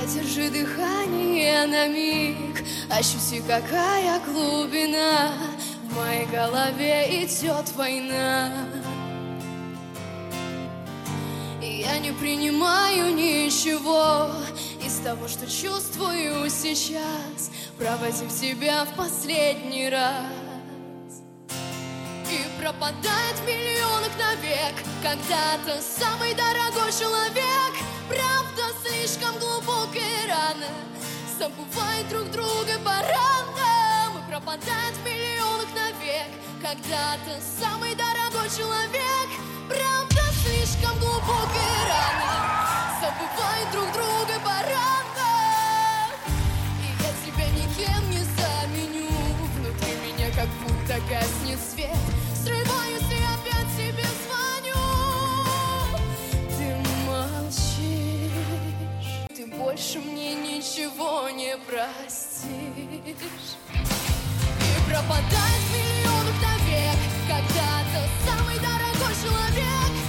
Задержи дыхание на миг, ощути, какая глубина. В моей голове идет война. Я не принимаю ничего из того, что чувствую сейчас, проводив тебя в последний раз. И пропадает в миллионах навек когда-то самый дорогой человек. Правда, слишком глубокая рана забывает друг друга по ранам. И пропадает в миллионах навек когда-то самый дорогой человек. Правда, слишком глубокая рана забывает друг друга по ранам. И я тебя никем не заменю. Внутри меня как будто гаснет свет. Срываюсь и опять тебе звоню. Ты молчишь, ты больше мне ничего не простишь. И пропадает в миллионах навек когда-то самый дорогой человек.